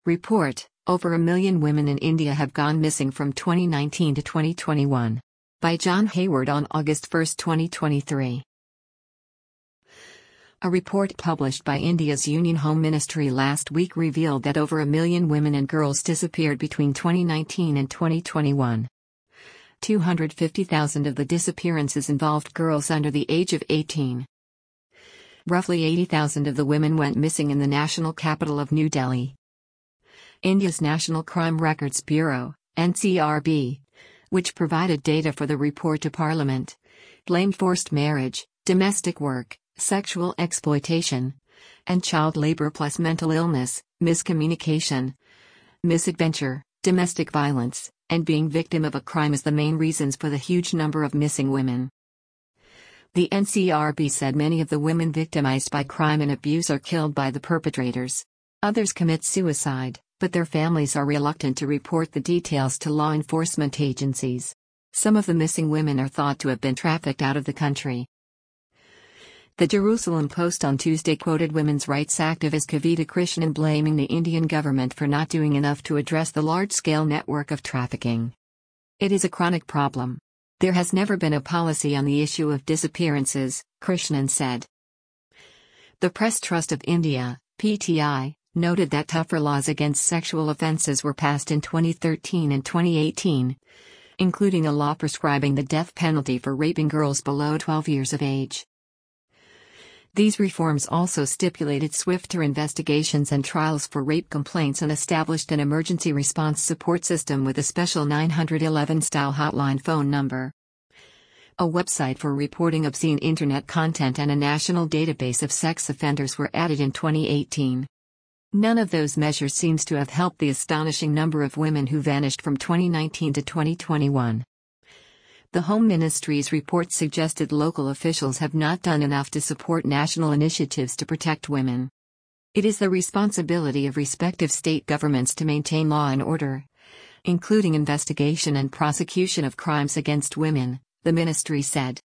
Report: Over a million women in India have gone missing from 2019 to 2021. By John Hayward on August 1, 2023. A report published by India's Union Home Ministry last week revealed that over a million women and girls disappeared between 2019 and 2021. 250,000 of the disappearances involved girls under the age of 18. Roughly 80,000 of the women went missing in the national capital of New Delhi. India's National Crime Records Bureau, NCRB, which provided data for the report to Parliament, blamed forced marriage, domestic work, sexual exploitation, and child labor plus mental illness, miscommunication, misadventure, domestic violence, and being victim of a crime as the main reasons for the huge number of missing women. The NCRB said many of the women victimized by crime and abuse are killed by the perpetrators. Others commit suicide, but their families are reluctant to report the details to law enforcement agencies. Some of the missing women are thought to have been trafficked out of the country. The Jerusalem Post on Tuesday quoted women's rights activist Kavita Krishnan blaming the Indian government for not doing enough to address the large-scale network of trafficking. It is a chronic problem. There has never been a policy on the issue of disappearances, Krishnan said. The Press Trust of India, PTI, noted that tougher laws against sexual offences were passed in 2013 and 2018, including a law prescribing the death penalty for raping girls below 12 years of age. These reforms also stipulated swifter investigations and trials for rape complaints and established an emergency response support system with a special 911-style hotline phone number, a website for reporting obscene internet content, and a national database of sex offenders were added in 2018. None of those measures seems to have helped the astonishing number of women who vanished from 2019 to 2021. The Home Ministry's report suggested local officials have not done enough to support national initiatives to protect women. It is the responsibility of respective state governments to maintain law and order, including investigation and prosecution of crimes against women, the ministry said.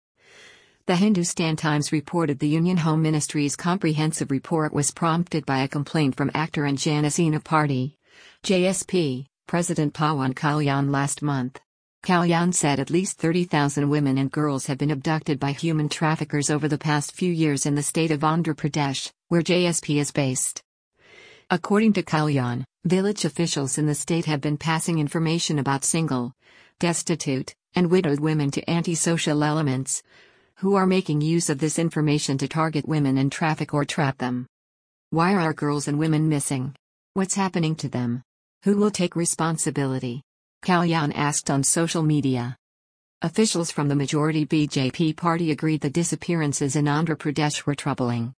The Hindustan Times reported the Union Home Ministry's comprehensive report was prompted by a complaint from actor and Janasena Party, JSP, President Pawan Kalyan last month. Kalyan said at least 30,000 women and girls have been abducted by human traffickers over the past few years in the state of Andhra Pradesh, where JSP is based. According to Kalyan, village officials in the state have been passing information about single, destitute, and widowed women to anti-social elements, who are making use of this information to target women and traffic or trap them. Why are our girls and women missing? What's happening to them? Who will take responsibility? Kalyan asked on social media. Officials from the majority BJP party agreed the disappearances in Andhra Pradesh were troubling.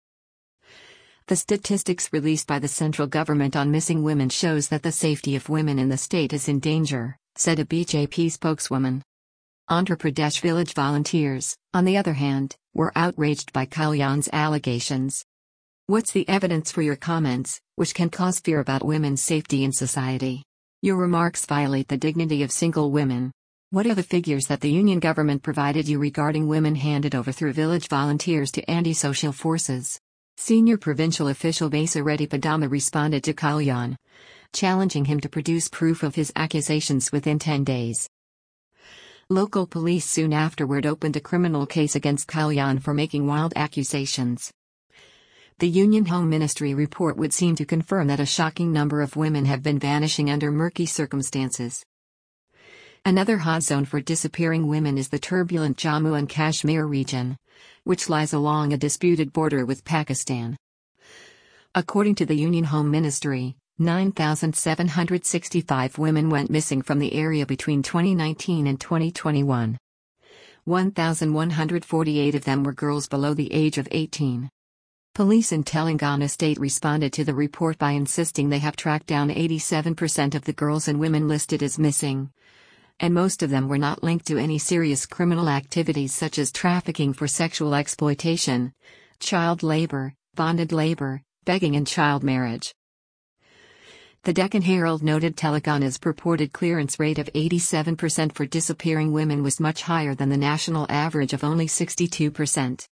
The statistics released by the central government on missing women shows that the safety of women in the state is in danger, said a BJP spokeswoman. Andhra Pradesh village volunteers, on the other hand, were outraged by Kalyan's allegations. What's the evidence for your comments, which can cause fear about women's safety in society? Your remarks violate the dignity of single women. What are the figures that the union government provided you regarding women handed over through village volunteers to anti-social forces? Senior provincial official Basireddy Padama responded to Kalyan, challenging him to produce proof of his accusations within 10 days. Local police soon afterward opened a criminal case against Kalyan for making wild accusations. The Union Home Ministry report would seem to confirm that a shocking number of women have been vanishing under murky circumstances. Another hot zone for disappearing women is the turbulent Jammu and Kashmir region, which lies along a disputed border with Pakistan. According to the Union Home Ministry, 9,765 women went missing from the area between 2019 and 2021. 1,148 of them were girls below the age of 18. Police in Telangana state responded to the report by insisting they have tracked down 87% of the girls and women listed as missing, and most of them were not linked to any serious criminal activities such as trafficking for sexual exploitation, child labor, bonded labor, begging and child marriage. The Deccan Herald noted Telangana's purported clearance rate of 87% for disappearing women was much higher than the national average of only 62%.